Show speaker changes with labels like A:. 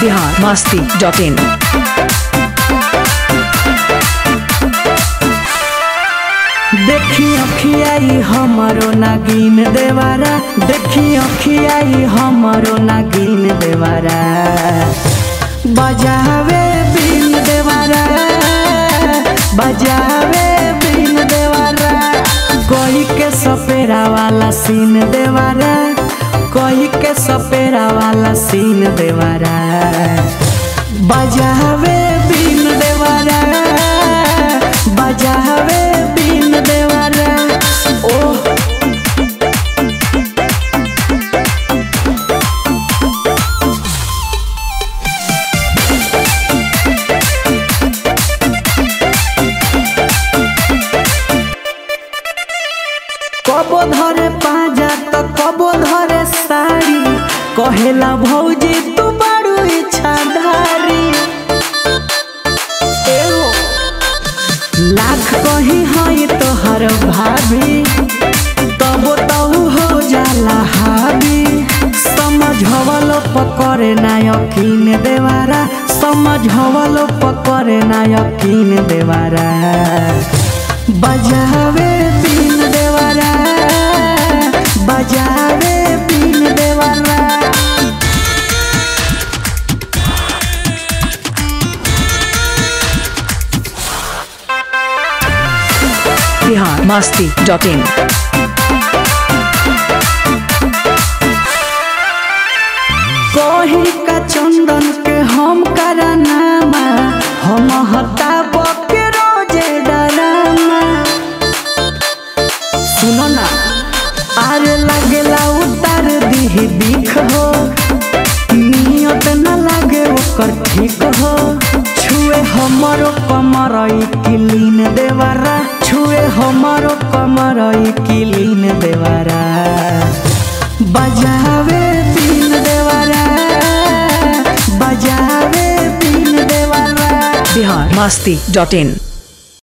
A: biharmasti.in।
B: देखी अखियाई हमरो नागिन देवारा, देखी अखियाई हमरो नागिन देवारा, बजावे बीन देवारा, बजावे बीन देवारा, कोई के सपेरा वाला सीन देवारा, कोई के सपेरा वाला सीन देवारा, बजावे बीन देवारा, बजावे बीन देवारा। ओ कबो धरे पाजा तो कबो धरे साड़ी, कहेला भौजी तू बड़ू इच्छाधारी, लाख कही है तोहर भाभी तबो तू हो जाला हावी, समझवलो पकड़े ना यकीन देवारा, समझवलो पकड़े ना यकीन देवारा, बजावे बीन देवारा, बजावे बीन देवारा।
A: biharmasti.in।
B: कोही का चंदन के हम करनामा, हम हटाब के रोजे डरामा, सुनो ना आरे लगेला उतार दी दिख हो, नियत न लागे ओकर ठीक हो, छुए हमरो कमर किलीन देवारा, छुए हमरो कमर किलीन देवारा, बजावे बीन देवारा, बजावे बीन देवारा।
A: biharmasti.in।